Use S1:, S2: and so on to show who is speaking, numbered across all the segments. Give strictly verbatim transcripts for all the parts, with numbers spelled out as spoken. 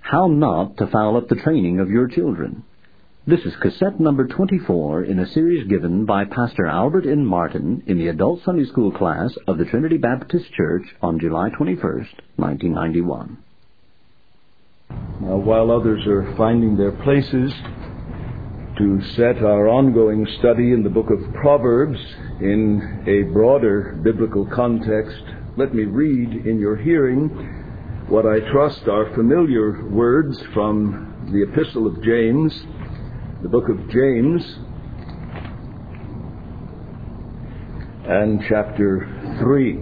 S1: How Not to Foul Up the Training of Your Children. This is cassette number twenty-four in a series given by Pastor Albert N. Martin in the Adult Sunday School class of the Trinity Baptist Church on July twenty-first, nineteen ninety-one.
S2: Now, while others are finding their places to set our ongoing study in the book of Proverbs in a broader biblical context, let me read in your hearing what I trust are familiar words from the Epistle of James, the book of James, and chapter three.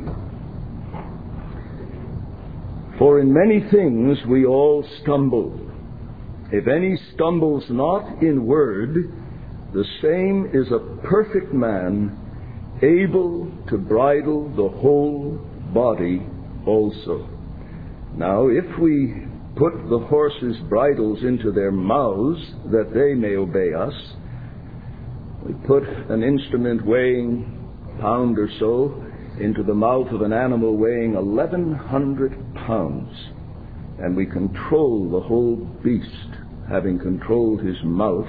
S2: For in many things we all stumble. If any stumbles not in word, the same is a perfect man, able to bridle the whole body also. Now, if we put the horses' bridles into their mouths that they may obey us, we put an instrument weighing a pound or so into the mouth of an animal weighing eleven hundred pounds, and we control the whole beast, having controlled his mouth.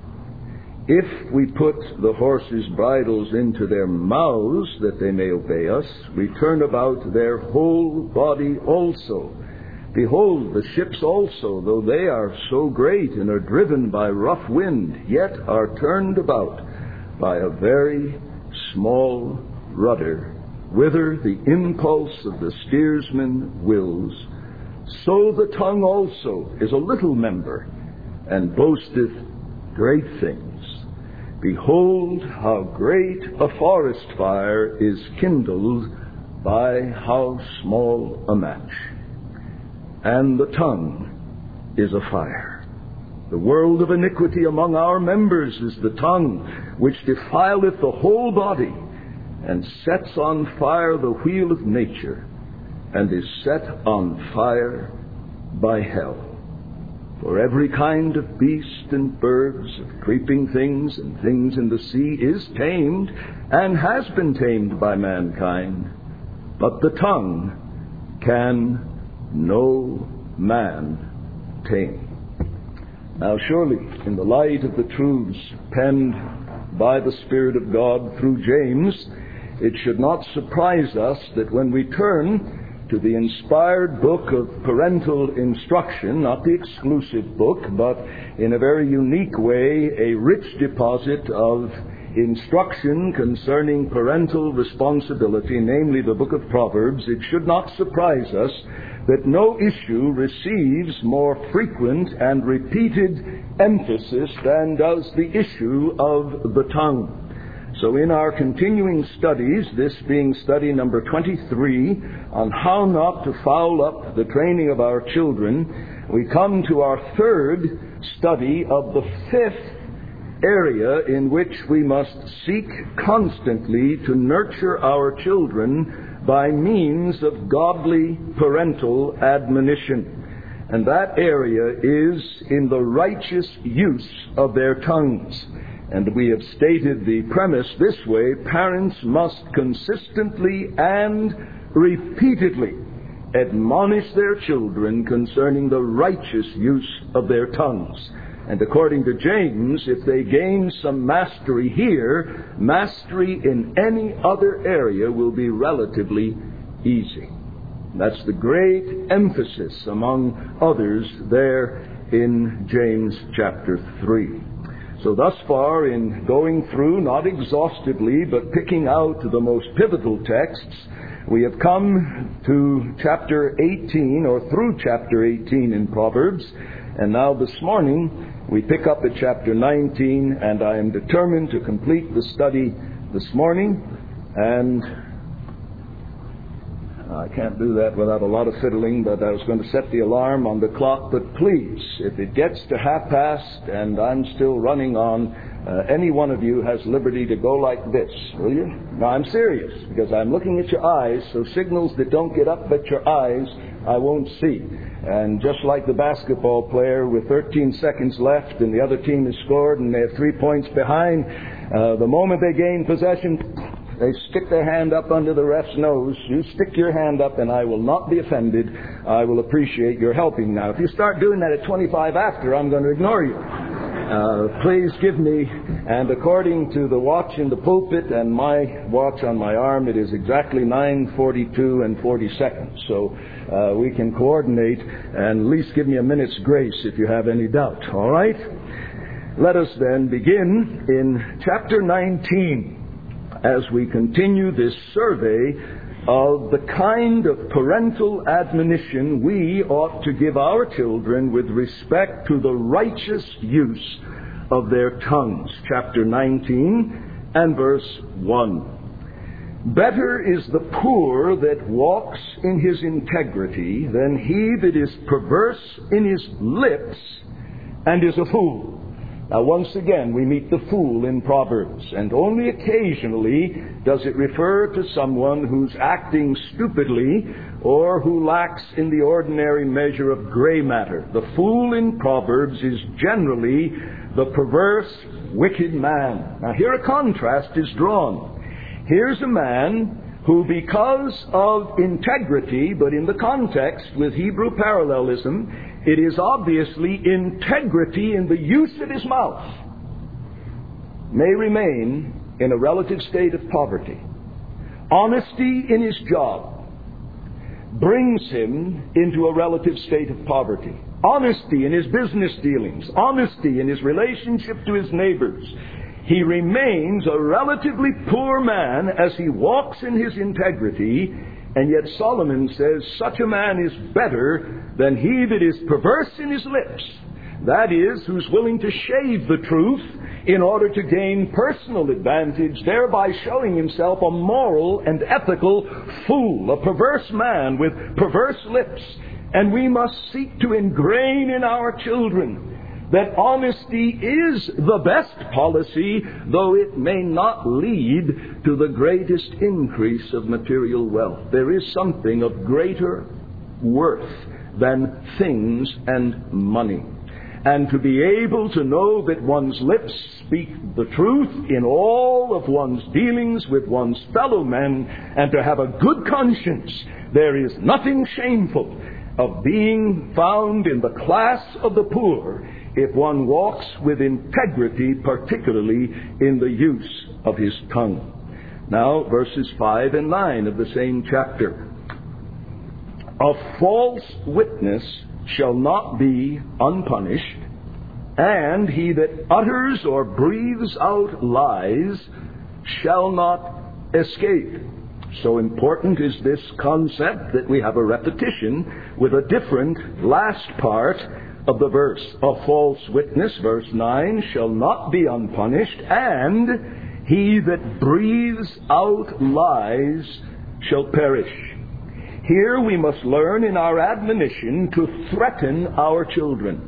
S2: If we put the horses' bridles into their mouths that they may obey us, we turn about their whole body also. Behold, the ships also, though they are so great and are driven by rough wind, yet are turned about by a very small rudder, whither the impulse of the steersman wills. So the tongue also is a little member, and boasteth great things. Behold, how great a forest fire is kindled by how small a match. And the tongue is a fire. The world of iniquity among our members is the tongue, which defileth the whole body, and sets on fire the wheel of nature, and is set on fire by hell. For every kind of beast and birds, of creeping things and things in the sea is tamed, and has been tamed by mankind. But the tongue can no man tame. Now surely, in the light of the truths penned by the Spirit of God through James, it should not surprise us that when we turn to the inspired book of parental instruction, not the exclusive book, but in a very unique way, a rich deposit of instruction concerning parental responsibility, namely the book of Proverbs, it should not surprise us that no issue receives more frequent and repeated emphasis than does the issue of the tongue. So in our continuing studies, this being study number twenty-three, on how not to foul up the training of our children, we come to our third study of the fifth area in which we must seek constantly to nurture our children by means of godly parental admonition. And that area is in the righteous use of their tongues. And we have stated the premise this way: parents must consistently and repeatedly admonish their children concerning the righteous use of their tongues. And according to James, if they gain some mastery here, mastery in any other area will be relatively easy. That's the great emphasis, among others, there in James chapter three. So thus far, in going through, not exhaustively, but picking out the most pivotal texts, we have come to chapter eighteen, or through chapter eighteen in Proverbs. And now this morning, we pick up at chapter nineteen, and I am determined to complete the study this morning. And I can't do that without a lot of fiddling, but I was going to set the alarm on the clock. But please, if it gets to half past and I'm still running on, uh, any one of you has liberty to go like this, will you? Now, I'm serious, because I'm looking at your eyes, so signals that don't get up at your eyes, I won't see. And just like the basketball player with thirteen seconds left and the other team has scored and they have three points behind, uh, the moment they gain possession, They stick their hand up under the ref's nose. You stick your hand up and I will not be offended. I will appreciate your helping. Now, if you start doing that at twenty-five after, I'm going to ignore you. Uh, please give me, and according to the watch in the pulpit and my watch on my arm, it is exactly nine forty-two and forty seconds. So uh, we can coordinate and at least give me a minute's grace if you have any doubt. All right? Let us then begin in chapter nineteen as we continue this survey of the kind of parental admonition we ought to give our children with respect to the righteous use of their tongues. Chapter nineteen and verse one. Better is the poor that walks in his integrity than he that is perverse in his lips and is a fool. Now, once again, we meet the fool in Proverbs, and only occasionally does it refer to someone who's acting stupidly or who lacks in the ordinary measure of gray matter. The fool in Proverbs is generally the perverse, wicked man. Now, here a contrast is drawn. Here's a man who, because of integrity, but in the context with Hebrew parallelism, it is obviously integrity in the use of his mouth, may remain in a relative state of poverty. Honesty in his job brings him into a relative state of poverty. Honesty in his business dealings, honesty in his relationship to his neighbors. He remains a relatively poor man as he walks in his integrity. And yet Solomon says such a man is better than he that is perverse in his lips. That is, who's willing to shave the truth in order to gain personal advantage, thereby showing himself a moral and ethical fool, a perverse man with perverse lips. And we must seek to ingrain in our children that honesty is the best policy, though it may not lead to the greatest increase of material wealth. There is something of greater worth than things and money. And to be able to know that one's lips speak the truth in all of one's dealings with one's fellow men, and to have a good conscience, there is nothing shameful of being found in the class of the poor if one walks with integrity, particularly in the use of his tongue. Now, verses five and nine of the same chapter. A false witness shall not be unpunished, and he that utters or breathes out lies shall not escape. So important is this concept that we have a repetition with a different last part of the verse. A false witness, verse nine, shall not be unpunished, and he that breathes out lies shall perish. Here we must learn in our admonition to threaten our children.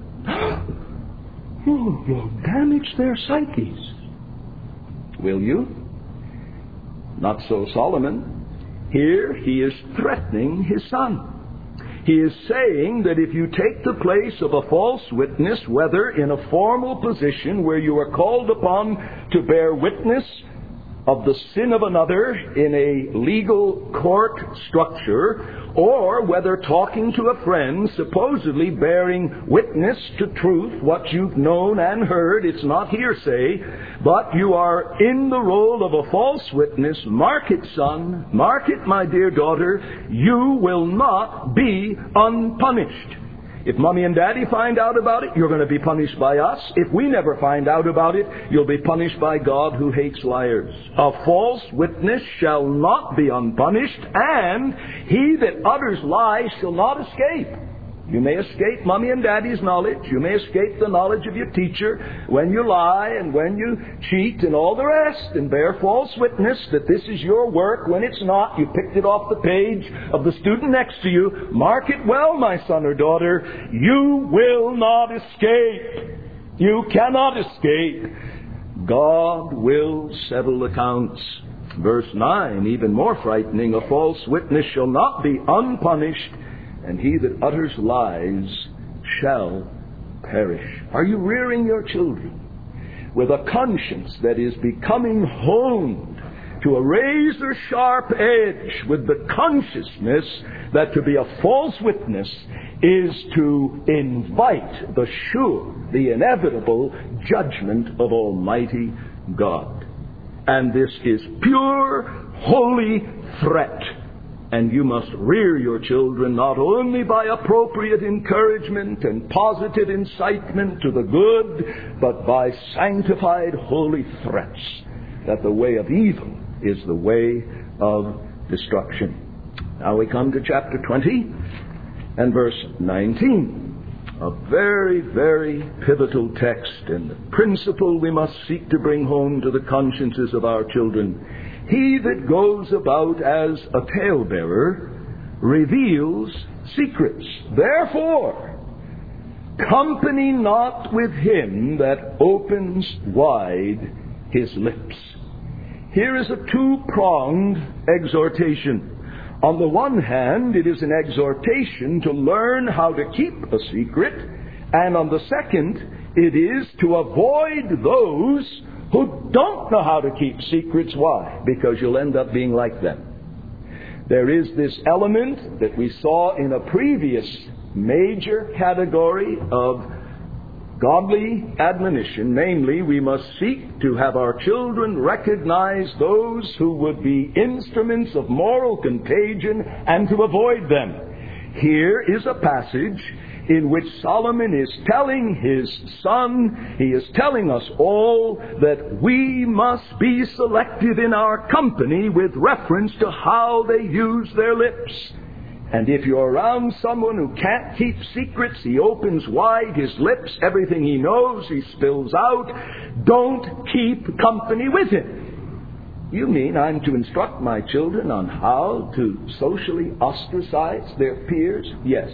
S2: Oh, you'll damage their psyches. Will you? Not so Solomon. Here he is threatening his son. He is saying that if you take the place of a false witness, whether in a formal position where you are called upon to bear witness of the sin of another in a legal court structure, or whether talking to a friend, supposedly bearing witness to truth, what you've known and heard, it's not hearsay, but you are in the role of a false witness, mark it, son, mark it, my dear daughter, you will not be unpunished. If Mommy and Daddy find out about it, you're going to be punished by us. If we never find out about it, you'll be punished by God who hates liars. A false witness shall not be unpunished, and he that utters lies shall not escape. You may escape Mommy and Daddy's knowledge. You may escape the knowledge of your teacher when you lie and when you cheat and all the rest and bear false witness that this is your work when it's not. You picked it off the page of the student next to you. Mark it well, my son or daughter. You will not escape. You cannot escape. God will settle accounts. Verse nine, even more frightening, a false witness shall not be unpunished, and he that utters lies shall perish. Are you rearing your children with a conscience that is becoming honed to a razor-sharp edge with the consciousness that to be a false witness is to invite the sure, the inevitable judgment of Almighty God. And this is pure, holy threat. And you must rear your children not only by appropriate encouragement and positive incitement to the good, but by sanctified holy threats that the way of evil is the way of destruction. Now we come to chapter twenty and verse nineteen. A very, very pivotal text, and the principle we must seek to bring home to the consciences of our children. He that goes about as a talebearer reveals secrets. Therefore, company not with him that opens wide his lips. Here is a two-pronged exhortation. On the one hand, it is an exhortation to learn how to keep a secret, and on the second, it is to avoid those who don't know how to keep secrets. Why? Because you'll end up being like them. There is this element that we saw in a previous major category of godly admonition. Namely, we must seek to have our children recognize those who would be instruments of moral contagion and to avoid them. Here is a passage in which Solomon is telling his son, he is telling us all, that we must be selective in our company with reference to how they use their lips. And if you're around someone who can't keep secrets, he opens wide his lips, everything he knows he spills out, don't keep company with him. You mean I'm to instruct my children on how to socially ostracize their peers? Yes.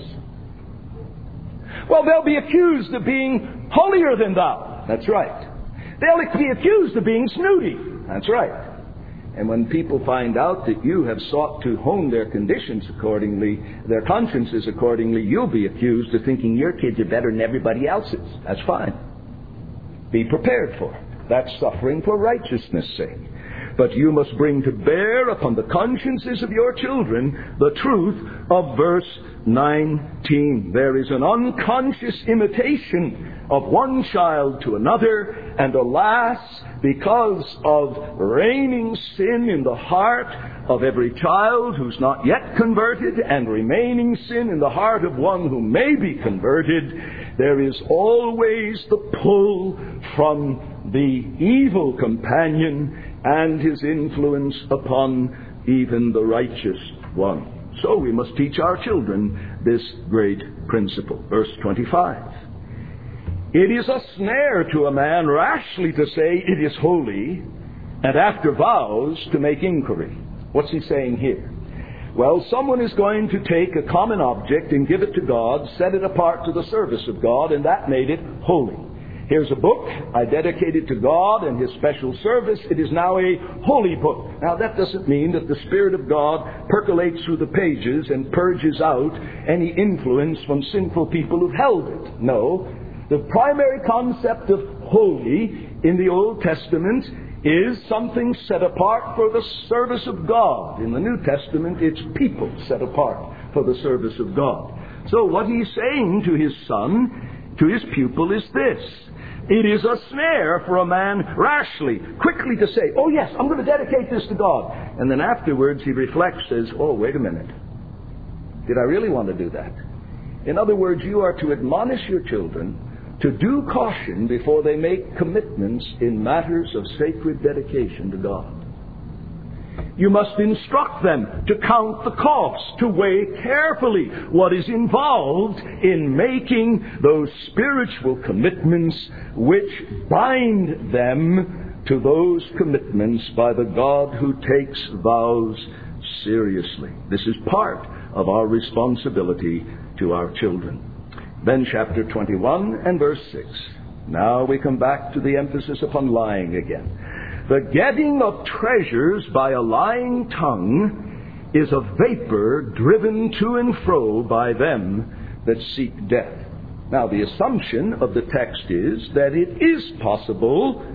S2: Well, they'll be accused of being holier than thou. That's right. They'll be accused of being snooty. That's right. And when people find out that you have sought to hone their conditions accordingly, their consciences accordingly, you'll be accused of thinking your kids are better than everybody else's. That's fine. Be prepared for it. That's suffering for righteousness' sake. But you must bring to bear upon the consciences of your children the truth of verse nineteen. There is an unconscious imitation of one child to another, and alas, because of reigning sin in the heart of every child who's not yet converted, and remaining sin in the heart of one who may be converted, there is always the pull from the evil companion and his influence upon even the righteous one. So we must teach our children this great principle. Verse twenty-five. It is a snare to a man rashly to say it is holy, and after vows to make inquiry. What's he saying here? Well, someone is going to take a common object and give it to God, set it apart to the service of God, and that made it holy. Here's a book I dedicated to God and His special service. It is now a holy book. Now, that doesn't mean that the Spirit of God percolates through the pages and purges out any influence from sinful people who've held it. No. The primary concept of holy in the Old Testament is something set apart for the service of God. In the New Testament, it's people set apart for the service of God. So what he's saying to his son, to his pupil, is this. It is a snare for a man rashly, quickly to say, oh yes, I'm going to dedicate this to God. And then afterwards he reflects, says, oh, wait a minute. Did I really want to do that? In other words, you are to admonish your children to due caution before they make commitments in matters of sacred dedication to God. You must instruct them to count the cost, to weigh carefully what is involved in making those spiritual commitments which bind them to those commitments by the God who takes vows seriously. This is part of our responsibility to our children. Then chapter twenty-one and verse six. Now we come back to the emphasis upon lying again. The getting of treasures by a lying tongue is a vapor driven to and fro by them that seek death. Now the assumption of the text is that it is possible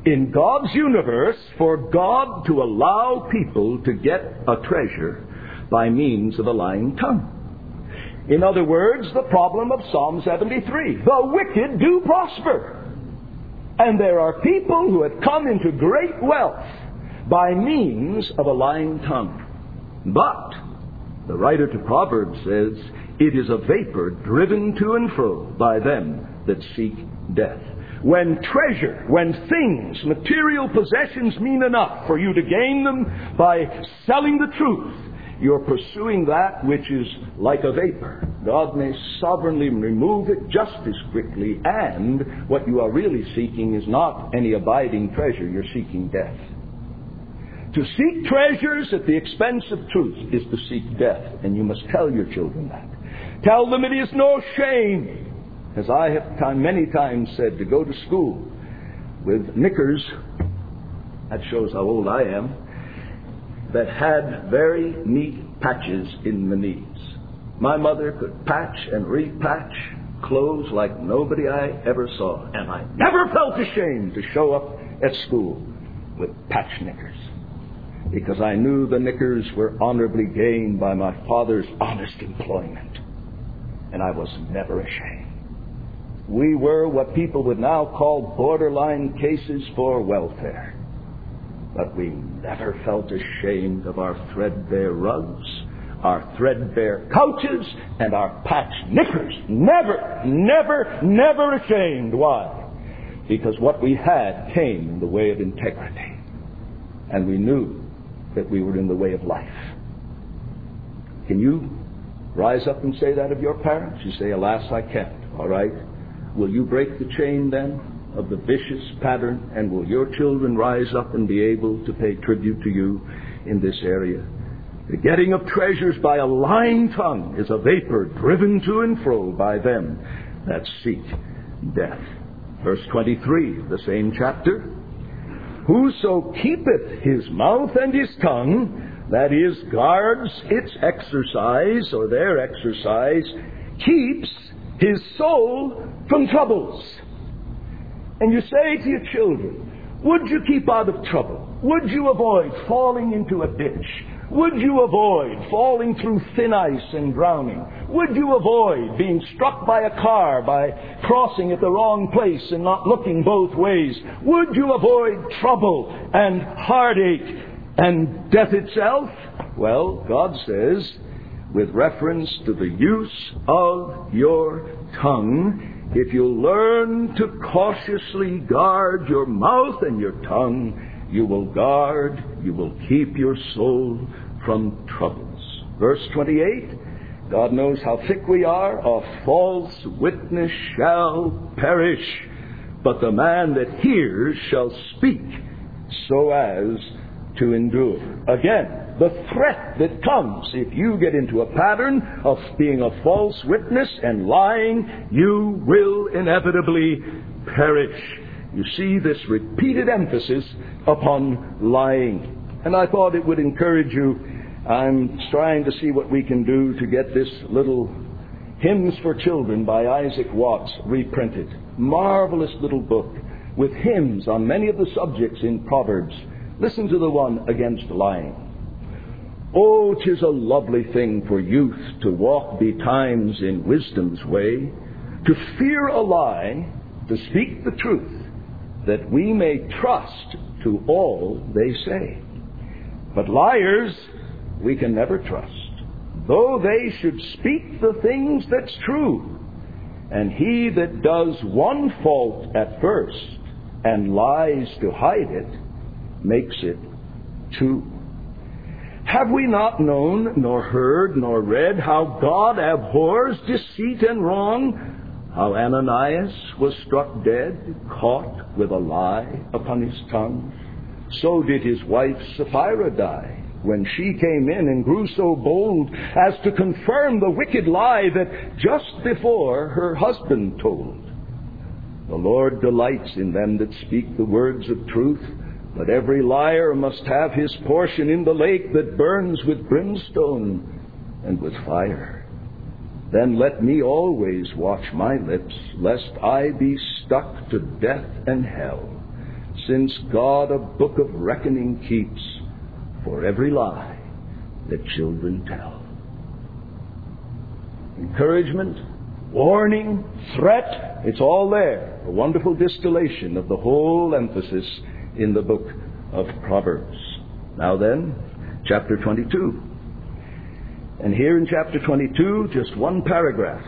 S2: in God's universe for God to allow people to get a treasure by means of a lying tongue. In other words, the problem of Psalm seventy-three. The wicked do prosper. And there are people who have come into great wealth by means of a lying tongue. But the writer to Proverbs says, it is a vapor driven to and fro by them that seek death. When treasure, when things, material possessions mean enough for you to gain them by selling the truth, you're pursuing that which is like a vapor. God may sovereignly remove it just as quickly, and what you are really seeking is not any abiding treasure. You're seeking death. To seek treasures at the expense of truth is to seek death, and you must tell your children that. Tell them it is no shame, as I have time, many times said, to go to school with knickers, that shows how old I am, that had very neat patches in the knees. My mother could patch and repatch clothes like nobody I ever saw, and I never felt ashamed to show up at school with patch knickers, because I knew the knickers were honorably gained by my father's honest employment, and I was never ashamed. We were what people would now call borderline cases for welfare. But we never felt ashamed of our threadbare rugs, our threadbare couches, and our patched knickers. Never, never, never ashamed. Why? Because what we had came in the way of integrity. And we knew that we were in the way of life. Can you rise up and say that of your parents? You say, alas, I can't. All right. Will you break the chain then of the vicious pattern, and will your children rise up and be able to pay tribute to you in this area? The getting of treasures by a lying tongue is a vapor driven to and fro by them that seek death. Verse twenty-three of the same chapter. Whoso keepeth his mouth and his tongue, that is, guards its exercise or their exercise, keeps his soul from troubles. And you say to your children, would you keep out of trouble? Would you avoid falling into a ditch? Would you avoid falling through thin ice and drowning? Would you avoid being struck by a car by crossing at the wrong place and not looking both ways? Would you avoid trouble and heartache and death itself? Well, God says, with reference to the use of your tongue, if you learn to cautiously guard your mouth and your tongue, you will guard, you will keep your soul from troubles. Verse twenty-eight, God knows how thick we are. A false witness shall perish, but the man that hears shall speak so as to endure. Again, the threat that comes if you get into a pattern of being a false witness and lying, you will inevitably perish. You see this repeated emphasis upon lying. And I thought it would encourage you. I'm trying to see what we can do to get this little Hymns for Children by Isaac Watts reprinted. Marvelous little book with hymns on many of the subjects in Proverbs. Listen to the one against lying. Oh, 'tis a lovely thing for youth to walk betimes in wisdom's way, to fear a lie, to speak the truth, that we may trust to all they say. But liars we can never trust, though they should speak the things that's true. And he that does one fault at first and lies to hide it, makes it two. Have we not known, nor heard, nor read how God abhors deceit and wrong? How Ananias was struck dead, caught with a lie upon his tongue? So did his wife Sapphira die, when she came in and grew so bold as to confirm the wicked lie that just before her husband told. The Lord delights in them that speak the words of truth, but every liar must have his portion in the lake that burns with brimstone and with fire. Then let me always watch my lips, lest I be stuck to death and hell. since God a book of reckoning keeps for every lie that children tell. Encouragement, warning, threat, it's all there. A wonderful distillation of the whole emphasis in the book of Proverbs. Now then, chapter twenty-two. And here in chapter twenty-two, just one paragraph,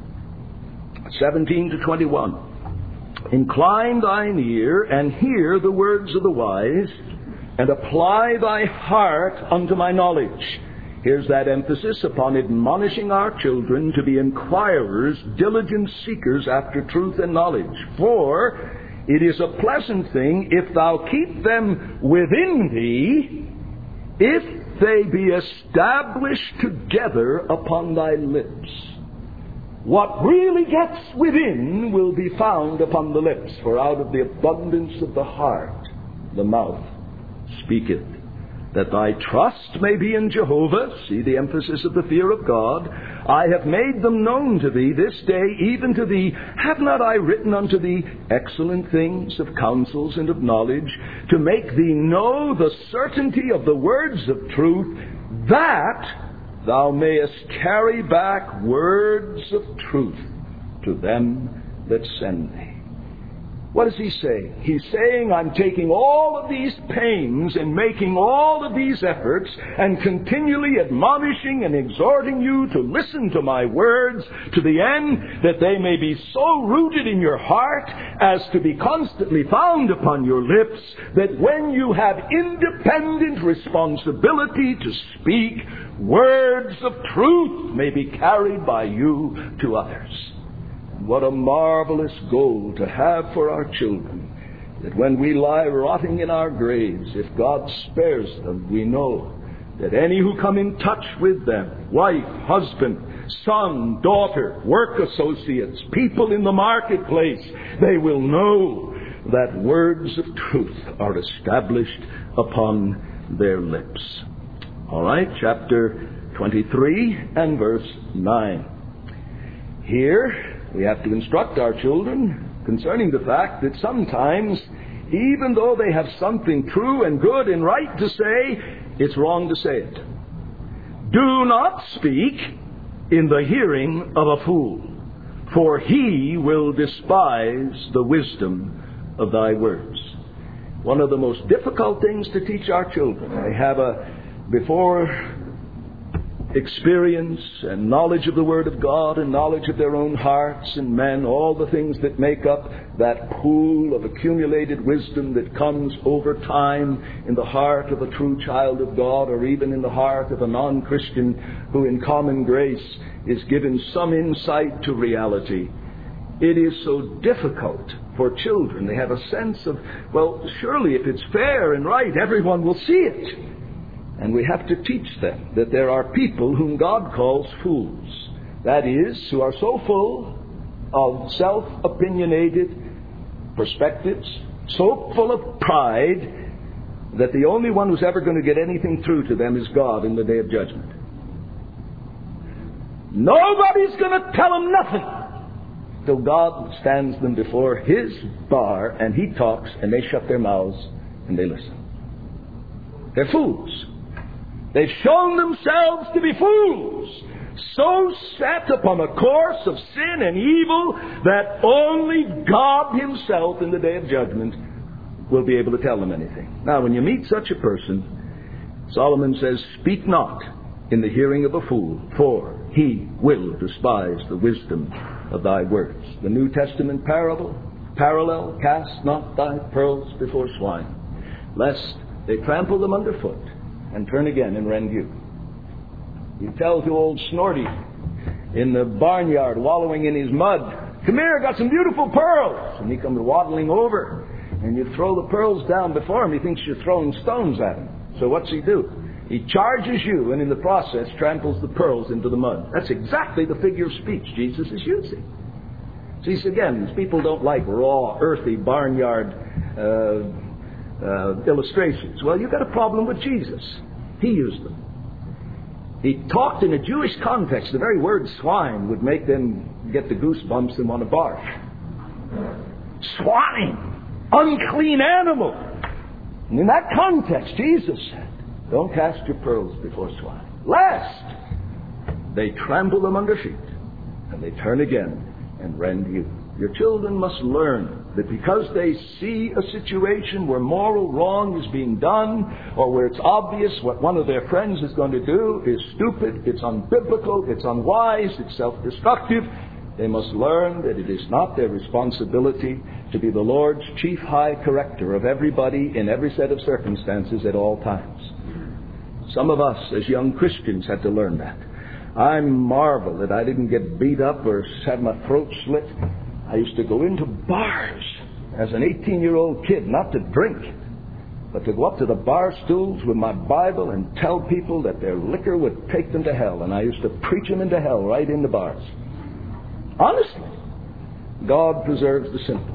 S2: seventeen to twenty-one. Incline thine ear and hear the words of the wise, and apply thy heart unto my knowledge. Here's that emphasis upon admonishing our children to be inquirers, diligent seekers after truth and knowledge. For it is a pleasant thing if thou keep them within thee, if they be established together upon thy lips. What really gets within will be found upon the lips, for out of the abundance of the heart the mouth speaketh. That thy trust may be in Jehovah, see the emphasis of the fear of God. I have made them known to thee this day, even to thee. Have not I written unto thee excellent things of counsels and of knowledge, to make thee know the certainty of the words of truth, that thou mayest carry back words of truth to them that send thee. What is he saying? He's saying, I'm taking all of these pains and making all of these efforts and continually admonishing and exhorting you to listen to my words to the end that they may be so rooted in your heart as to be constantly found upon your lips, that when you have independent responsibility to speak, words of truth may be carried by you to others. What a marvelous goal to have for our children, that when we lie rotting in our graves, if God spares them, we know that any who come in touch with them, wife, husband, son, daughter, work associates, people in the marketplace, they will know that words of truth are established upon their lips. All right, chapter twenty-three and verse nine. Here we have to instruct our children concerning the fact that sometimes, even though they have something true and good and right to say, it's wrong to say it. Do not speak in the hearing of a fool, for he will despise the wisdom of thy words. One of the most difficult things to teach our children. They have a before experience and knowledge of the Word of God and knowledge of their own hearts and men, all the things that make up that pool of accumulated wisdom that comes over time in the heart of a true child of God, or even in the heart of a non-Christian who in common grace is given some insight to reality. It is so difficult for children. They have a sense of, well, surely if it's fair and right, everyone will see it. And we have to teach them that there are people whom God calls fools. That is, who are so full of self-opinionated perspectives, so full of pride, that the only one who's ever going to get anything through to them is God in the day of judgment. Nobody's going to tell them nothing till God stands them before His bar and He talks and they shut their mouths and they listen. They're fools. They've shown themselves to be fools, so set upon a course of sin and evil that only God Himself in the day of judgment will be able to tell them anything. Now, when you meet such a person, Solomon says, speak not in the hearing of a fool, for he will despise the wisdom of thy words. The New Testament parable, parallel, cast not thy pearls before swine, lest they trample them underfoot and turn again and rend you. You tell to old Snorty in the barnyard wallowing in his mud, come here, I got some beautiful pearls. And he comes waddling over, and you throw the pearls down before him. He thinks you're throwing stones at him. So what's he do? He charges you, and in the process tramples the pearls into the mud. That's exactly the figure of speech Jesus is using. See, again, these people don't like raw, earthy, barnyard uh, Uh, illustrations. Well, you've got a problem with Jesus. He used them. He talked in a Jewish context. The very word swine would make them get the goosebumps and want to barf. Swine! unclean animal. And in that context, Jesus said, don't cast your pearls before swine, lest they trample them under feet, and they turn again and rend you. Your children must learn that because they see a situation where moral wrong is being done, or where it's obvious what one of their friends is going to do is stupid, it's unbiblical, it's unwise, it's self-destructive, they must learn that it is not their responsibility to be the Lord's chief high corrector of everybody in every set of circumstances at all times. Some of us as young Christians had to learn that. I marvel that I didn't get beat up or have my throat slit. I used to go into bars as an eighteen-year-old kid, not to drink, but to go up to the bar stools with my Bible and tell people that their liquor would take them to hell. And I used to preach them into hell right in the bars. Honestly, God preserves the simple.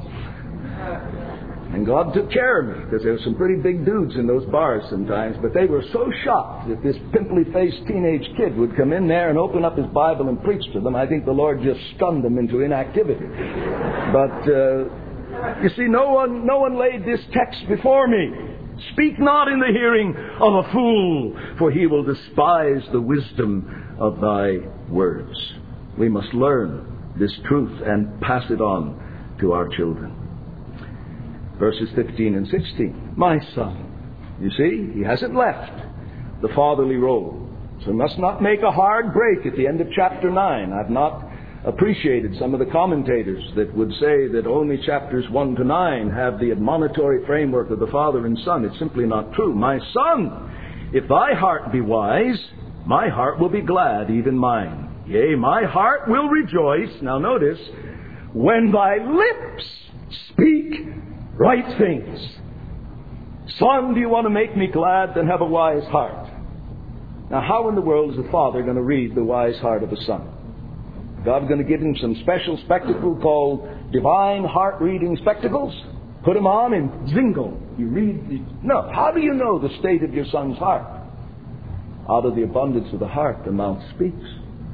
S2: And God took care of me, because there were some pretty big dudes in those bars sometimes, but they were so shocked that this pimply-faced teenage kid would come in there and open up his Bible and preach to them. I think the Lord just stunned them into inactivity. But, uh, you see, no one, no one laid this text before me. Speak not in the hearing of a fool, for he will despise the wisdom of thy words. We must learn this truth and pass it on to our children. Verses fifteen and sixteen. My son. You see, he hasn't left the fatherly role. So we must not make a hard break at the end of chapter nine. I've not appreciated some of the commentators that would say that only chapters one to nine have the admonitory framework of the Father and Son. It's simply not true. My son, if thy heart be wise, my heart will be glad, even mine. Yea, my heart will rejoice. Now notice, when thy lips speak right things. Son, do you want to make me glad? Then have a wise heart. Now, how in the world is a father going to read the wise heart of a son? God's going to give him some special spectacle called divine heart-reading spectacles? Put them on and zingle. You read. No. How do you know the state of your son's heart? Out of the abundance of the heart, the mouth speaks.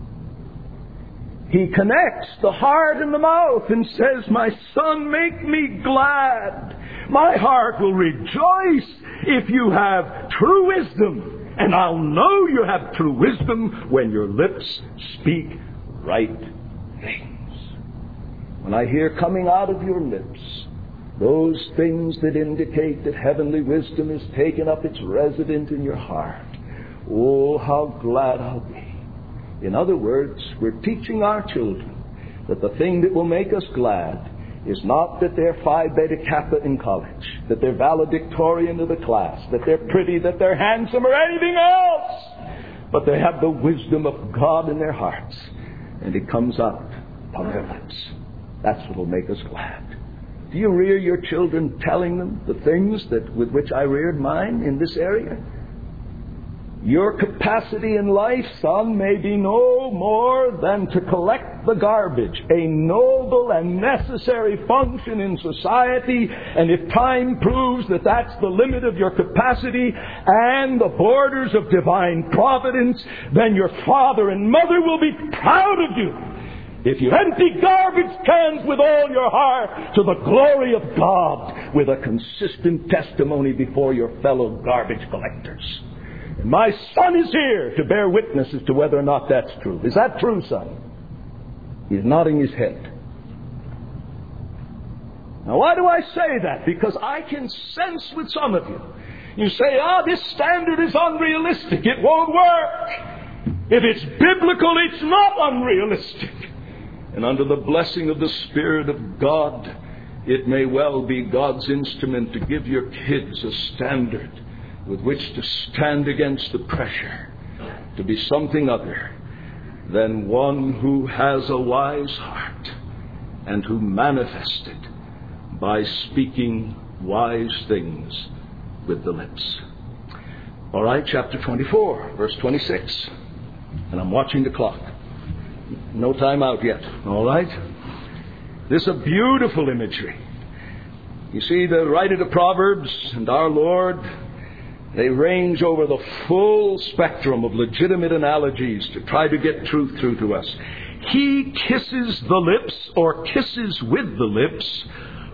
S2: He connects the heart and the mouth and says, my son, make me glad. My heart will rejoice if you have true wisdom. And I'll know you have true wisdom when your lips speak right things. When I hear coming out of your lips those things that indicate that heavenly wisdom has taken up its residence in your heart, oh, how glad I'll be. In other words, we're teaching our children that the thing that will make us glad is not that they're Phi Beta Kappa in college, that they're valedictorian of the class, that they're pretty, that they're handsome, or anything else, but they have the wisdom of God in their hearts, and it comes out upon their lips. That's what will make us glad. Do you rear your children telling them the things that with which I reared mine in this area? Your capacity in life, son, may be no more than to collect the garbage, a noble and necessary function in society. And if time proves that that's the limit of your capacity and the borders of divine providence, then your father and mother will be proud of you if you empty garbage cans with all your heart to the glory of God with a consistent testimony before your fellow garbage collectors. And my son is here to bear witness as to whether or not that's true. Is that true, son? He's nodding his head. Now, why do I say that? Because I can sense with some of you. You say, ah, this standard is unrealistic. It won't work. If it's biblical, it's not unrealistic. And under the blessing of the Spirit of God, it may well be God's instrument to give your kids a standard with which to stand against the pressure, to be something other than one who has a wise heart and who manifests it by speaking wise things with the lips. All right, chapter twenty-four, verse twenty-six. And I'm watching the clock. No time out yet. All right? This is a beautiful imagery. You see, the writer of the Proverbs and our Lord, they range over the full spectrum of legitimate analogies to try to get truth through to us. He kisses the lips, or kisses with the lips,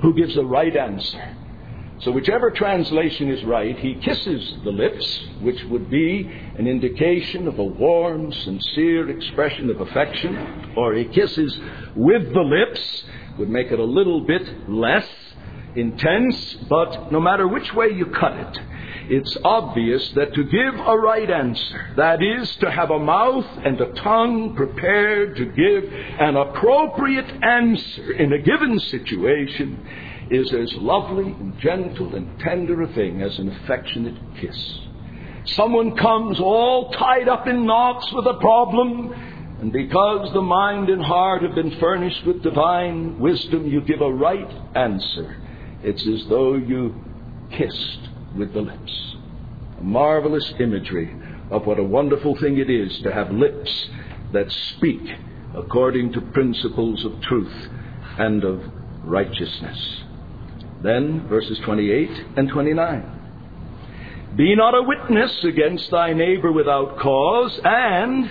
S2: who gives a right answer. So whichever translation is right, he kisses the lips, which would be an indication of a warm, sincere expression of affection, or he kisses with the lips, would make it a little bit less intense, but no matter which way you cut it, it's obvious that to give a right answer, that is, to have a mouth and a tongue prepared to give an appropriate answer in a given situation, is as lovely and gentle and tender a thing as an affectionate kiss. Someone comes all tied up in knots with a problem, and because the mind and heart have been furnished with divine wisdom, you give a right answer. It's as though you kissed with the lips. A marvelous imagery of what a wonderful thing it is to have lips that speak according to principles of truth and of righteousness. Then, verses twenty-eight and twenty-nine. Be not a witness against thy neighbor without cause, and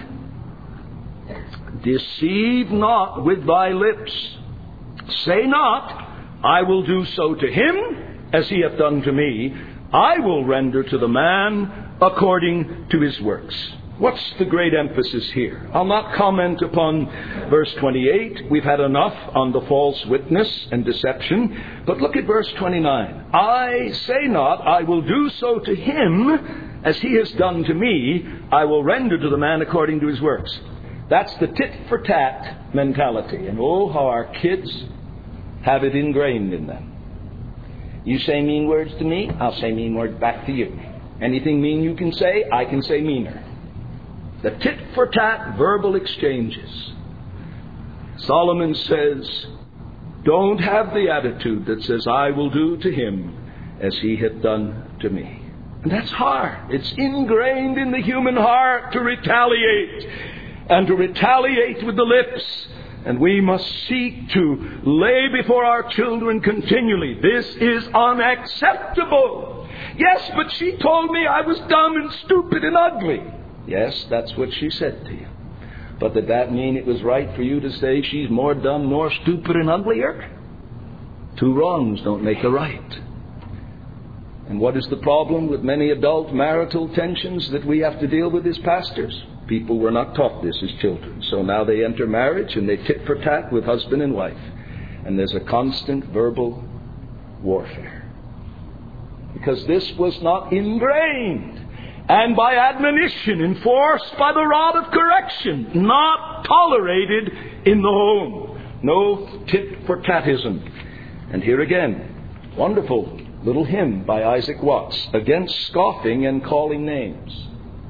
S2: deceive not with thy lips. Say not, I will do so to him as he hath done to me. I will render to the man according to his works. What's the great emphasis here? I'll not comment upon verse twenty-eight. We've had enough on the false witness and deception. But look at verse twenty-nine. I say not, I will do so to him as he has done to me. I will render to the man according to his works. That's the tit-for-tat mentality. And oh, how our kids have it ingrained in them. You say mean words to me, I'll say mean words back to you. Anything mean you can say, I can say meaner. The tit-for-tat verbal exchanges. Solomon says, don't have the attitude that says, I will do to him as he hath done to me. And that's hard. It's ingrained in the human heart to retaliate, and to retaliate with the lips. And we must seek to lay before our children continually, this is unacceptable. Yes, but she told me I was dumb and stupid and ugly. Yes, that's what she said to you. But did that mean it was right for you to say she's more dumb, more stupid and uglier? Two wrongs don't make a right. And what is the problem with many adult marital tensions that we have to deal with as pastors? People were not taught this as children. So now they enter marriage and they tit for tat with husband and wife. And there's a constant verbal warfare. Because this was not ingrained and by admonition enforced by the rod of correction, not tolerated in the home. No tit for tatism. And here again, wonderful little hymn by Isaac Watts, against scoffing and calling names.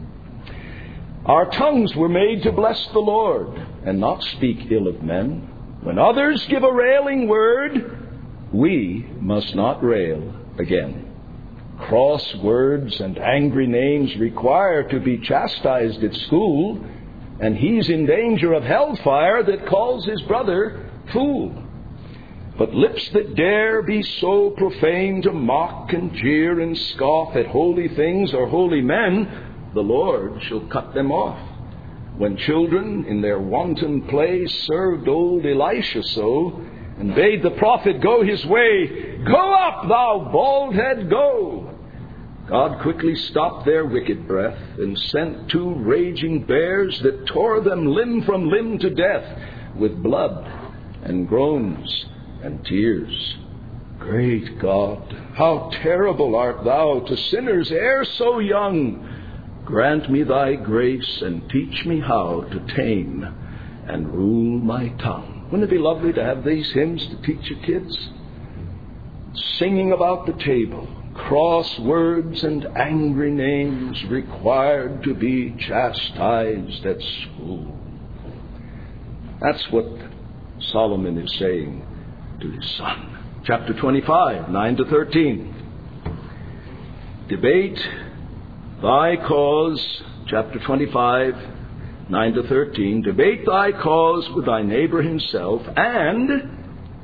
S2: Our tongues were made to bless the Lord and not speak ill of men. When others give a railing word, we must not rail again. Cross words and angry names require to be chastised at school, and he's in danger of hellfire that calls his brother fool. But lips that dare be so profane to mock and jeer and scoff at holy things or holy men, the Lord shall cut them off. When children in their wanton play served old Elisha so, and bade the prophet go his way, go up, thou bald head, go. God quickly stopped their wicked breath and sent two raging bears that tore them limb from limb to death with blood and groans and tears. Great God, how terrible art thou to sinners ere so young. Grant me thy grace and teach me how to tame and rule my tongue. Wouldn't it be lovely to have these hymns to teach your kids? Singing about the table, cross words and angry names required to be chastised at school. That's what Solomon is saying to his son. Chapter twenty-five, nine to thirteen. Debate thy cause, chapter twenty-five, nine to thirteen. Debate thy cause with thy neighbor himself, and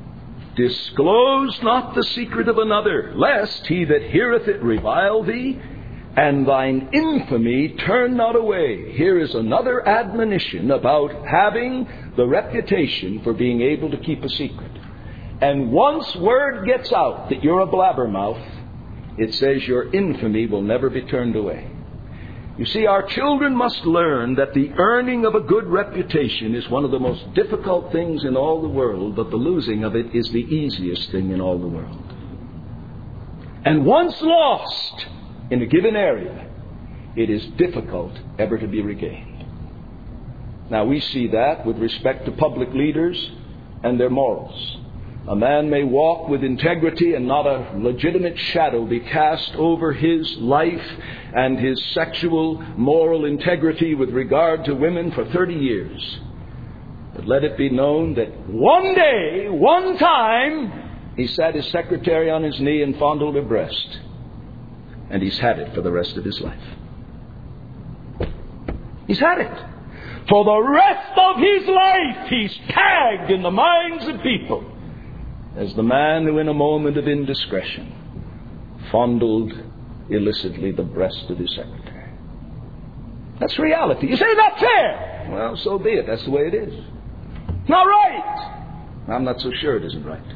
S2: disclose not the secret of another, lest he that heareth it revile thee, and thine infamy turn not away. Here is another admonition about having the reputation for being able to keep a secret. And once word gets out that you're a blabbermouth, it says your infamy will never be turned away. You see, our children must learn that the earning of a good reputation is one of the most difficult things in all the world, but the losing of it is the easiest thing in all the world. And once lost in a given area, it is difficult ever to be regained. Now, we see that with respect to public leaders and their morals. A man may walk with integrity and not a legitimate shadow be cast over his life and his sexual moral integrity with regard to women for thirty years. But let it be known that one day, one time, he sat his secretary on his knee and fondled her breast. And he's had it for the rest of his life. He's had it. For the rest of his life, he's tagged in the minds of people as the man who in a moment of indiscretion fondled illicitly the breast of his secretary. That's reality. You say, that's fair. Well, so be it. That's the way it is. It's not right. I'm not so sure it isn't right.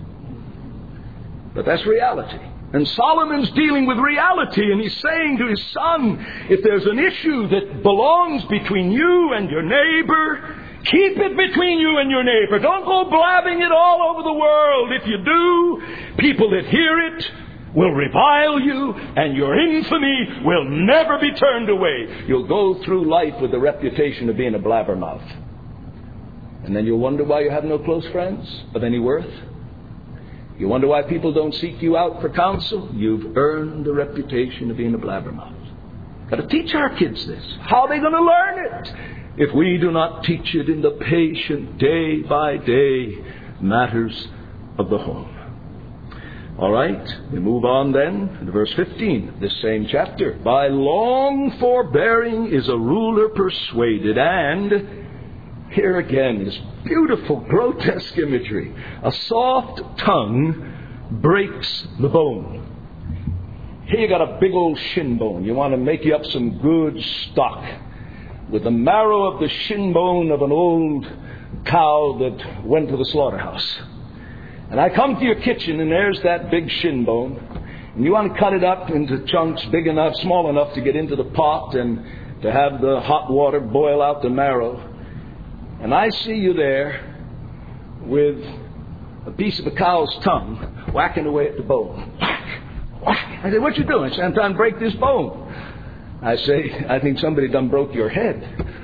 S2: But that's reality. And Solomon's dealing with reality, and he's saying to his son, if there's an issue that belongs between you and your neighbor, keep it between you and your neighbor. Don't go blabbing it all over the world. If you do, people that hear it will revile you, and your infamy will never be turned away. You'll go through life with the reputation of being a blabbermouth. And then you'll wonder why you have no close friends of any worth. You wonder why people don't seek you out for counsel? You've earned the reputation of being a blabbermouth. Got to teach our kids this. How are they going to learn it if we do not teach it in the patient, day by day matters of the home? All right, we move on then to verse fifteen of this same chapter. By long forbearing is a ruler persuaded, and here again is beautiful, grotesque imagery. A soft tongue breaks the bone. Here you got a big old shin bone. You want to make you up some good stock with the marrow of the shin bone of an old cow that went to the slaughterhouse. And I come to your kitchen, and there's that big shin bone. And you want to cut it up into chunks big enough, small enough to get into the pot and to have the hot water boil out the marrow. And I see you there with a piece of a cow's tongue whacking away at the bone. Whack, whack. I say, what you doing? I say, I'm trying to break this bone. I say, I think somebody done broke your head.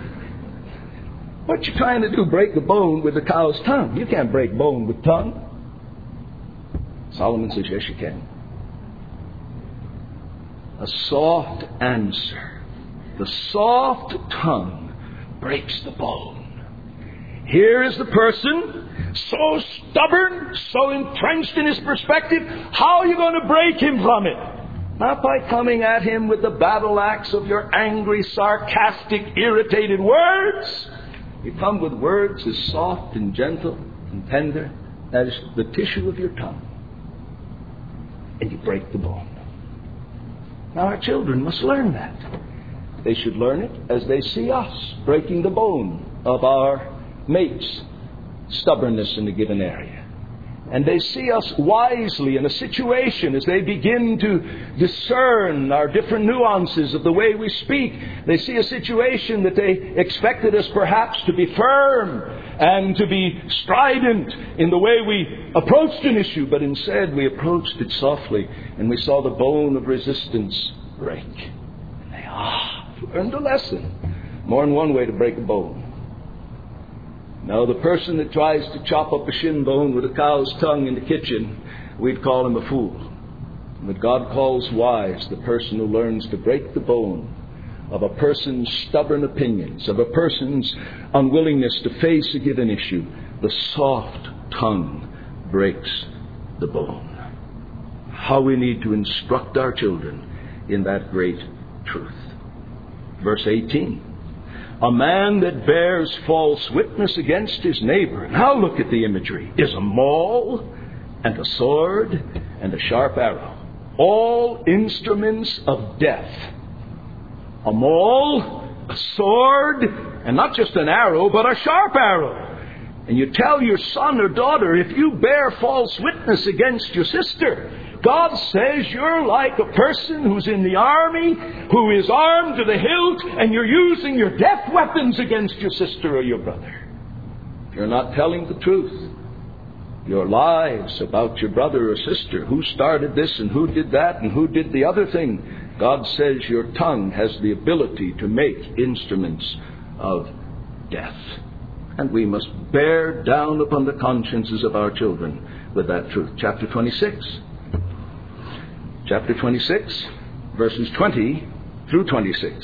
S2: What you trying to do, break the bone with the cow's tongue? You can't break bone with tongue. Solomon says, yes, you can. A soft answer. The soft tongue breaks the bone. Here is the person, so stubborn, so entrenched in his perspective. How are you going to break him from it? Not by coming at him with the battle axe of your angry, sarcastic, irritated words. You come with words as soft and gentle and tender as the tissue of your tongue. And you break the bone. Now our children must learn that. They should learn it as they see us breaking the bone of our mate's stubbornness in a given area. And they see us wisely in a situation as they begin to discern our different nuances of the way we speak. They see a situation that they expected us perhaps to be firm and to be strident in the way we approached an issue, but instead we approached it softly and we saw the bone of resistance break. And they, ah, learned a lesson. More than one way to break a bone. Now, the person that tries to chop up a shin bone with a cow's tongue in the kitchen, we'd call him a fool. But God calls wise the person who learns to break the bone of a person's stubborn opinions, of a person's unwillingness to face a given issue. The soft tongue breaks the bone. How we need to instruct our children in that great truth. Verse eighteen. A man that bears false witness against his neighbor. Now look at the imagery. Is a maul and a sword and a sharp arrow. All instruments of death. A maul, a sword, and not just an arrow, but a sharp arrow. and you tell your son or daughter, if you bear false witness against your sister, God says you're like a person who's in the army, who is armed to the hilt, and you're using your death weapons against your sister or your brother. You're not telling the truth. Your lies about your brother or sister, who started this and who did that and who did the other thing. God says your tongue has the ability to make instruments of death. And we must bear down upon the consciences of our children with that truth. Chapter twenty-six. Chapter twenty-six, verses twenty through twenty-six.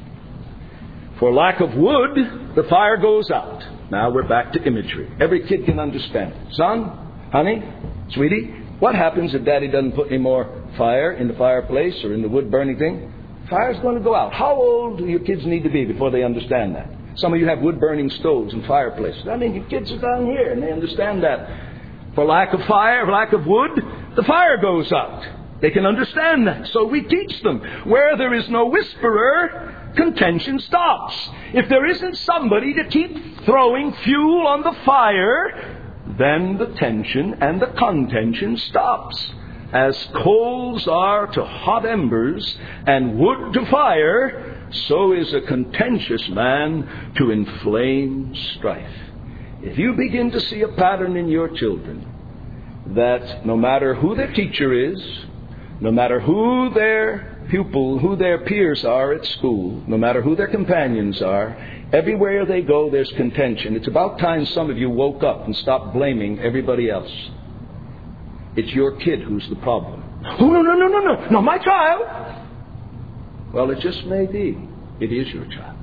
S2: For lack of wood, the fire goes out. Now we're back to imagery. Every kid can understand it. Son, honey, sweetie, what happens if Daddy doesn't put any more fire in the fireplace or in the wood-burning thing? Fire's going to go out. How old do your kids need to be before they understand that? Some of you have wood-burning stoves and fireplaces. I mean, your kids are down here, and they understand that. For lack of fire, for lack of wood, the fire goes out. They can understand that. So we teach them. Where there is no whisperer, contention stops. If there isn't somebody to keep throwing fuel on the fire, then the tension and the contention stops. As coals are to hot embers and wood to fire, so is a contentious man to inflame strife. If you begin to see a pattern in your children that no matter who their teacher is, no matter who their pupil, who their peers are at school, no matter who their companions are, everywhere they go there's contention. It's about time some of you woke up and stopped blaming everybody else. It's your kid who's the problem. Oh, no, no, no, no, no, no, my child. Well, it just may be. It is your child.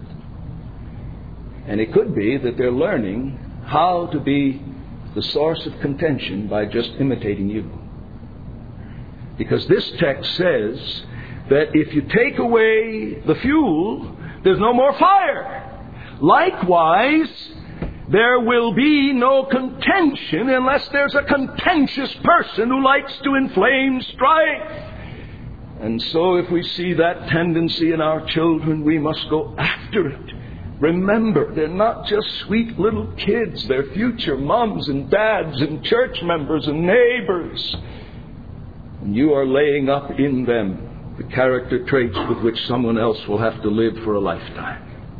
S2: And it could be that they're learning how to be the source of contention by just imitating you. Because this text says that if you take away the fuel, there's no more fire. Likewise, there will be no contention unless there's a contentious person who likes to inflame strife. And so if we see that tendency in our children, we must go after it. Remember, they're not just sweet little kids. They're future moms and dads and church members and neighbors. And you are laying up in them the character traits with which someone else will have to live for a lifetime.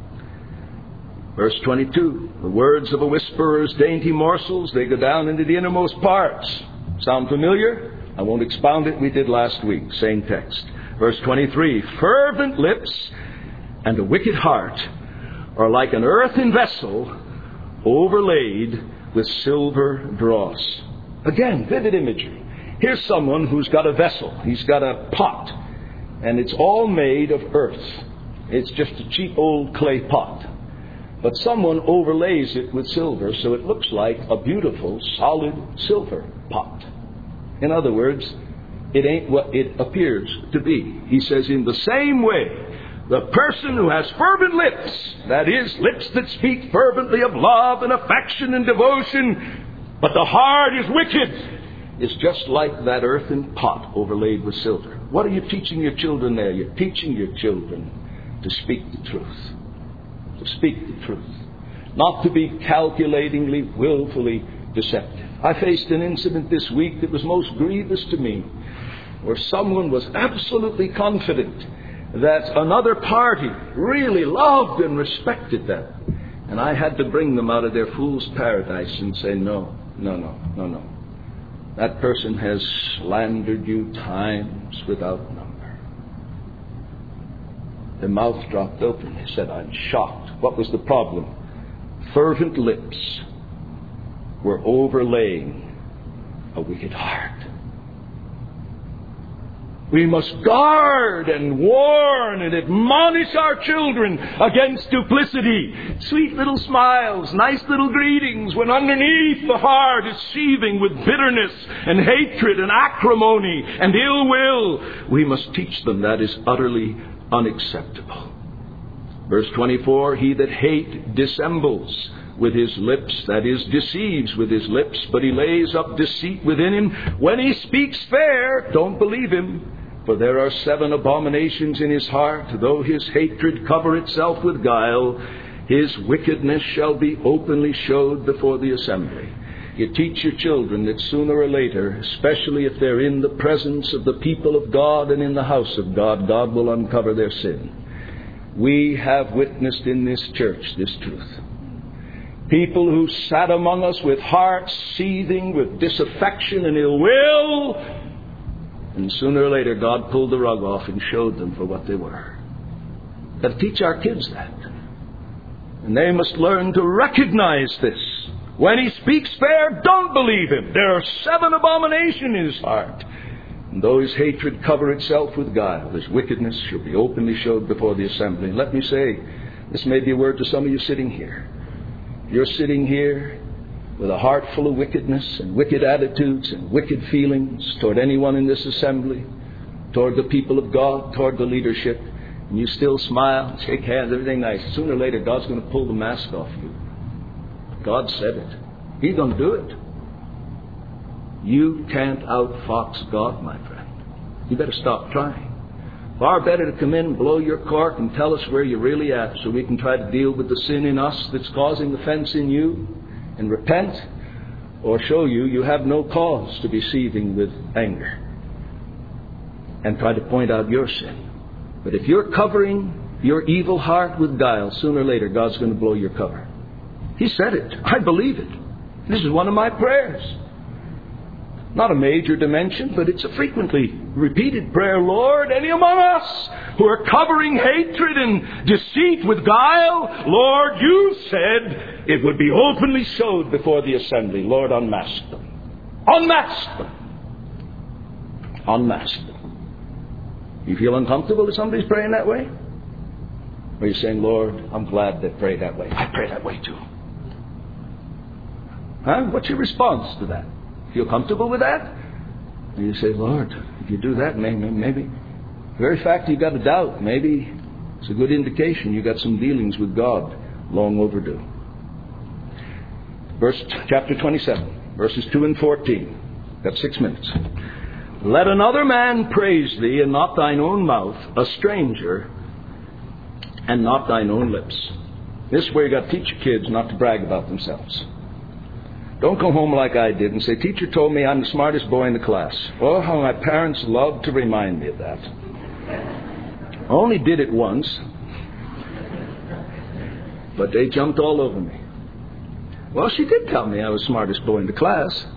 S2: Verse twenty-two, the words of a whisperer is dainty morsels. They go down into the innermost parts. Sound familiar? I won't expound it. We did last week. Same text. Verse twenty-three, fervent lips and a wicked heart are like an earthen vessel overlaid with silver dross. Again, vivid imagery. Here's someone who's got a vessel. He's got a pot. And it's all made of earth. It's just a cheap old clay pot. But someone overlays it with silver so it looks like a beautiful, solid silver pot. In other words, it ain't what it appears to be. He says, in the same way, the person who has fervent lips, that is, lips that speak fervently of love and affection and devotion, but the heart is wicked, is just like that earthen pot overlaid with silver. What are you teaching your children there? You're teaching your children to speak the truth. To speak the truth. Not to be calculatingly, willfully deceptive. I faced an incident this week that was most grievous to me, where someone was absolutely confident that another party really loved and respected them. And I had to bring them out of their fool's paradise and say, no, no, no, no, no. That person has slandered you times without number. Their mouth dropped open. They said, I'm shocked. What was the problem? Fervent lips were overlaying a wicked heart. We must guard and warn and admonish our children against duplicity. Sweet little smiles, nice little greetings, when underneath the heart is seething with bitterness and hatred and acrimony and ill will. We must teach them that is utterly unacceptable. Verse twenty-four, he that hate dissembles with his lips, that is, deceives with his lips, but he lays up deceit within him. When he speaks fair, don't believe him, for there are seven abominations in his heart. Though his hatred cover itself with guile, His wickedness shall be openly showed before the assembly. You teach your children that sooner or later, especially if they're in the presence of the people of God and in the house of God, God will uncover their sin. We have witnessed in this church this truth. People who sat among us with hearts seething with disaffection and ill will, and sooner or later God pulled the rug off and showed them for what they were. We've got to teach our kids that. And they must learn to recognize this. When he speaks fair, don't believe him. There are seven abominations in his heart. And though his hatred cover itself with guile, his wickedness shall be openly showed before the assembly. And let me say, this may be a word to some of you sitting here. You're sitting here with a heart full of wickedness and wicked attitudes and wicked feelings toward anyone in this assembly, toward the people of God, toward the leadership, and you still smile, shake hands, everything nice. Sooner or later, God's going to pull the mask off you. God said it. He's going to do it. You can't outfox God, my friend. You better stop trying. Far better to come in and blow your cork and tell us where you're really at so we can try to deal with the sin in us that's causing offense in you and repent, or show you you have no cause to be seething with anger and try to point out your sin. But if you're covering your evil heart with guile, sooner or later God's going to blow your cover. He said it. I believe it. This is one of my prayers. Not a major dimension, but it's a frequently repeated prayer. Lord, any among us who are covering hatred and deceit with guile, Lord, you said it would be openly showed before the assembly. Lord, unmask them. Unmask them. Unmask them. You feel uncomfortable if somebody's praying that way? Or are you saying, Lord, I'm glad they pray that way. I pray that way too. Huh? What's your response to that? Feel comfortable with that? And you say, Lord, if you do that, maybe, maybe, the very fact you've got a doubt, maybe it's a good indication you've got some dealings with God long overdue. Verse, chapter twenty-seven, verses two and fourteen. Got six minutes. Let another man praise thee, and not thine own mouth, a stranger, and not thine own lips. This is where you got to teach your kids not to brag about themselves. Don't come home like I did and say, teacher told me I'm the smartest boy in the class. Oh, how my parents loved to remind me of that. I only did it once, but they jumped all over me. Well, she did tell me I was the smartest boy in the class,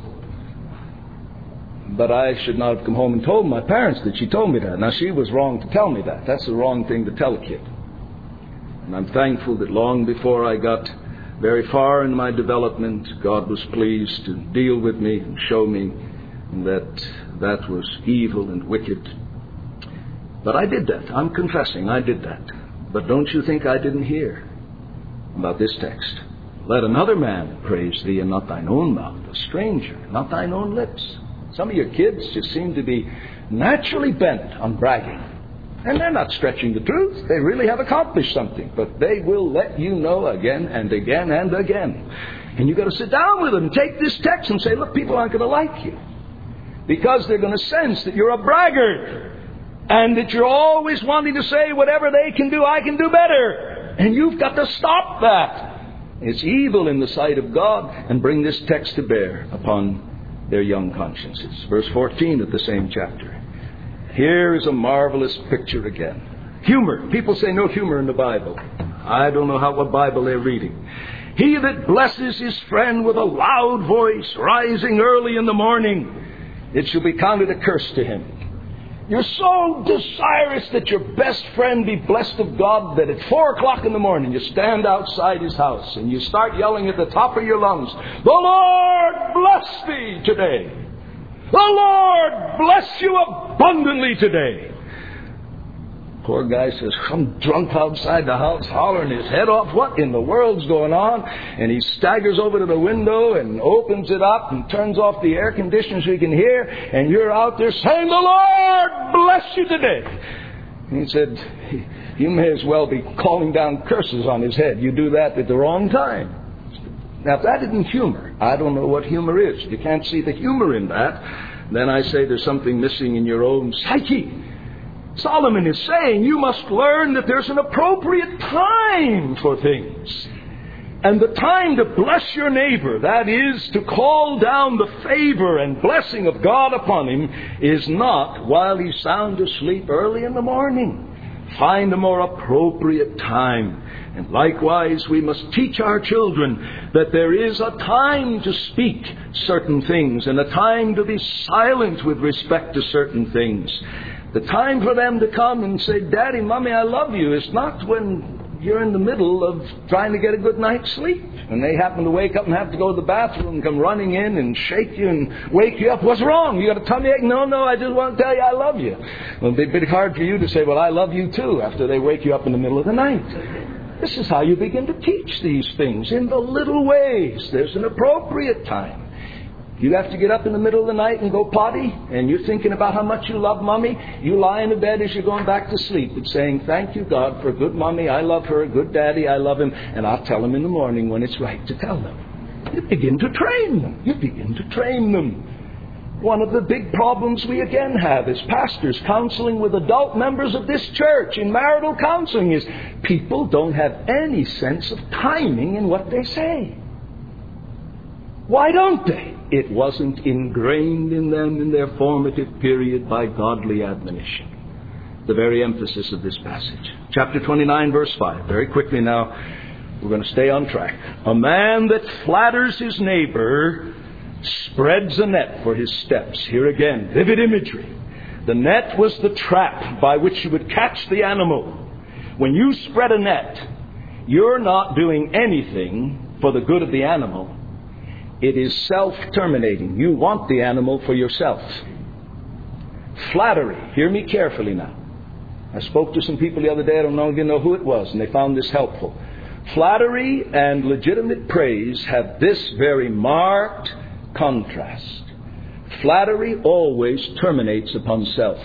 S2: but I should not have come home and told my parents that she told me that. Now, she was wrong to tell me that. That's the wrong thing to tell a kid. And I'm thankful that long before I got very far in my development, God was pleased to deal with me and show me that that was evil and wicked. But I did that. I'm confessing I did that. But don't you think I didn't hear about this text? Let another man praise thee, and not thine own mouth, a stranger, not thine own lips. Some of your kids just seem to be naturally bent on bragging. And they're not stretching the truth. They really have accomplished something. But they will let you know again and again and again. And you've got to sit down with them and take this text and say, look, people aren't going to like you. Because they're going to sense that you're a braggart. And that you're always wanting to say, whatever they can do, I can do better. And you've got to stop that. It's evil in the sight of God. And bring this text to bear upon their young consciences. Verse fourteen of the same chapter. Here is a marvelous picture again. Humor. People say no humor in the Bible. I don't know how what Bible they're reading. He that blesses his friend with a loud voice, rising early in the morning, it shall be counted a curse to him. You're so desirous that your best friend be blessed of God that at four o'clock in the morning you stand outside his house and you start yelling at the top of your lungs, the Lord bless thee today. The Lord bless you abundantly today. Poor guy says, I'm drunk outside the house, hollering his head off. What in the world's going on? And he staggers over to the window and opens it up and turns off the air conditioner so he can hear. And you're out there saying, the Lord bless you today. And he said, you may as well be calling down curses on his head. You do that at the wrong time. Now, if that isn't humor, I don't know what humor is. You can't see the humor in that. Then I say there's something missing in your own psyche. Solomon is saying you must learn that there's an appropriate time for things. And the time to bless your neighbor, that is, to call down the favor and blessing of God upon him, is not while he's sound asleep early in the morning. Find a more appropriate time. And likewise, we must teach our children that there is a time to speak certain things and a time to be silent with respect to certain things. The time for them to come and say, Daddy, Mommy, I love you, is not when you're in the middle of trying to get a good night's sleep. And they happen to wake up and have to go to the bathroom and come running in and shake you and wake you up. What's wrong? You got a tummy ache? No, no, I just want to tell you I love you. Well, it'd be hard for you to say, well, I love you too, after they wake you up in the middle of the night. This is how you begin to teach these things, in the little ways. There's an appropriate time. You have to get up in the middle of the night and go potty, and you're thinking about how much you love Mommy. You lie in the bed as you're going back to sleep and saying, thank you, God, for good Mommy. I love her. Good Daddy, I love him. And I'll tell them in the morning when it's right to tell them. You begin to train them. You begin to train them. One of the big problems we again have as pastors counseling with adult members of this church in marital counseling is people don't have any sense of timing in what they say. Why don't they? It wasn't ingrained in them in their formative period by godly admonition. The very emphasis of this passage. Chapter twenty-nine, verse five. Very quickly now, we're going to stay on track. A man that flatters his neighbor spreads a net for his steps. Here again, vivid imagery. The net was the trap by which you would catch the animal. When you spread a net, you're not doing anything for the good of the animal. It is self-terminating. You want the animal for yourself. Flattery. Hear me carefully now. I spoke to some people the other day. I don't know if you know who it was, and they found this helpful. Flattery and legitimate praise have this very marked contrast. Flattery always terminates upon self.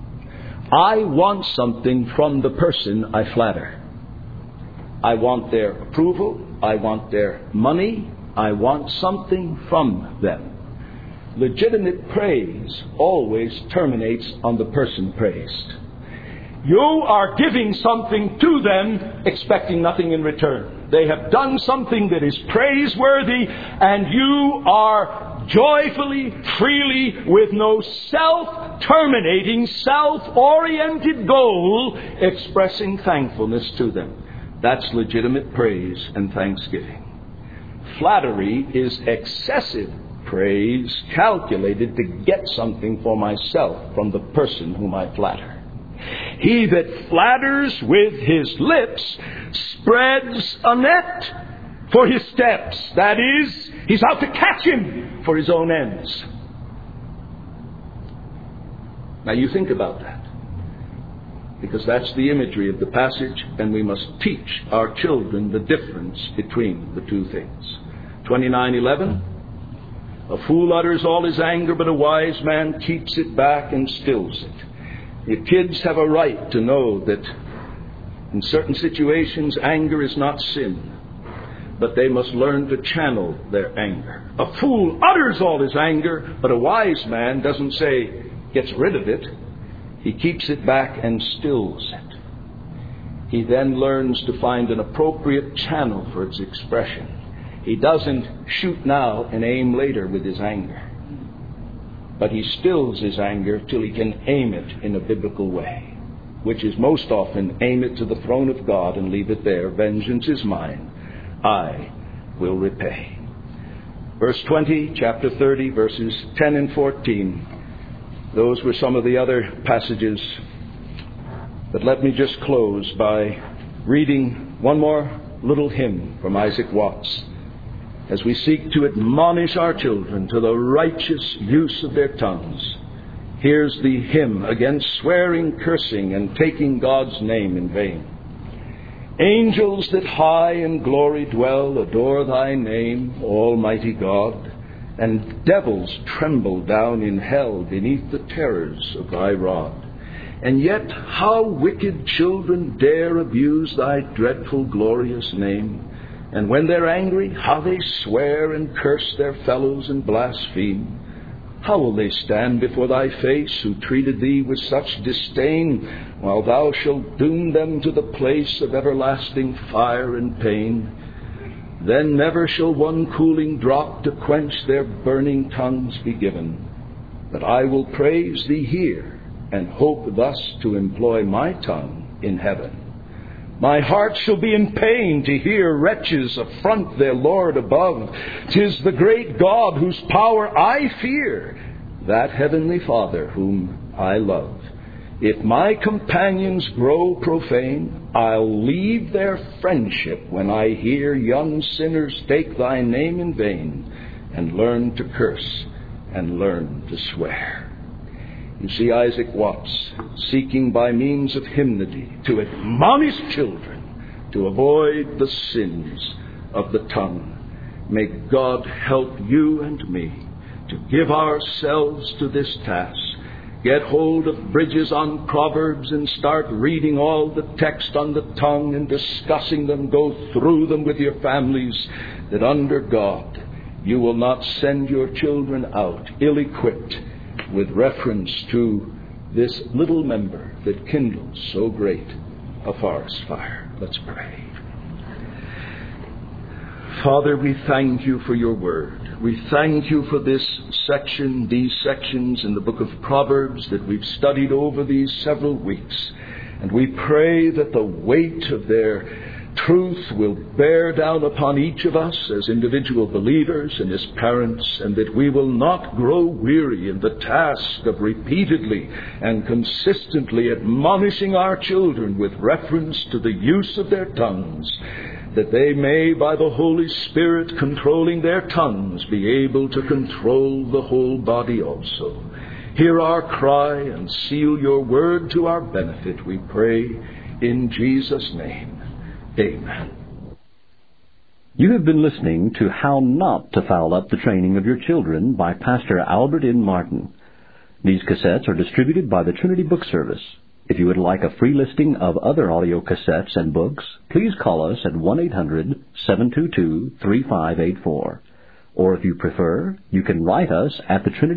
S2: I want something from the person I flatter. I want their approval. I want their money. I want something from them. Legitimate praise always terminates on the person praised. You are giving something to them, expecting nothing in return. They have done something that is praiseworthy, and you are joyfully, freely, with no self-terminating, self-oriented goal, expressing thankfulness to them. That's legitimate praise and thanksgiving. Flattery is excessive praise calculated to get something for myself from the person whom I flatter. He that flatters with his lips spreads a net for his steps. That is, he's out to catch him for his own ends. Now you think about that, because that's the imagery of the passage, and we must teach our children the difference between the two things. twenty-nine eleven. A fool utters all his anger, but a wise man keeps it back and stills it. Your kids have a right to know that in certain situations anger is not sin, but they must learn to channel their anger. A fool utters all his anger, but a wise man doesn't say gets rid of it. He keeps it back and stills it. He then learns to find an appropriate channel for its expression. He doesn't shoot now and aim later with his anger, but he stills his anger till he can aim it in a biblical way, which is most often aim it to the throne of God and leave it there. Vengeance is mine, I will repay. Verse twenty, chapter thirty, verses ten and fourteen. Those were some of the other passages. But let me just close by reading one more little hymn from Isaac Watts, as we seek to admonish our children to the righteous use of their tongues. Here's the hymn against swearing, cursing, and taking God's name in vain. Angels that high in glory dwell adore thy name, Almighty God, and devils tremble down in hell beneath the terrors of thy rod. And yet how wicked children dare abuse thy dreadful glorious name. And when they're angry, how they swear and curse their fellows and blaspheme. How will they stand before thy face who treated thee with such disdain, while thou shalt doom them to the place of everlasting fire and pain? Then never shall one cooling drop to quench their burning tongues be given. But I will praise thee here, and hope thus to employ my tongue in heaven. My heart shall be in pain to hear wretches affront their Lord above. 'Tis the great God whose power I fear, that heavenly Father whom I love. If my companions grow profane, I'll leave their friendship when I hear young sinners take thy name in vain, and learn to curse and learn to swear. You see Isaac Watts seeking by means of hymnody to admonish children to avoid the sins of the tongue. May God help you and me to give ourselves to this task. Get hold of Bridges on Proverbs and start reading all the text on the tongue and discussing them. Go through them with your families, that under God you will not send your children out ill-equipped with reference to this little member that kindles so great a forest fire. Let's pray. Father, we thank you for your word. We thank you for this section, these sections in the book of Proverbs that we've studied over these several weeks. And we pray that the weight of their truth will bear down upon each of us as individual believers and as parents, and that we will not grow weary in the task of repeatedly and consistently admonishing our children with reference to the use of their tongues, that they may, by the Holy Spirit controlling their tongues, be able to control the whole body also. Hear our cry and seal your word to our benefit, we pray, in Jesus' name. Amen.
S1: You have been listening to How Not to Foul Up the Training of Your Children by Pastor Albert N. Martin. These cassettes are distributed by the Trinity Book Service. If you would like a free listing of other audio cassettes and books, please call us at one eight hundred, seven two two, three five eight four. Or if you prefer, you can write us at the Trinity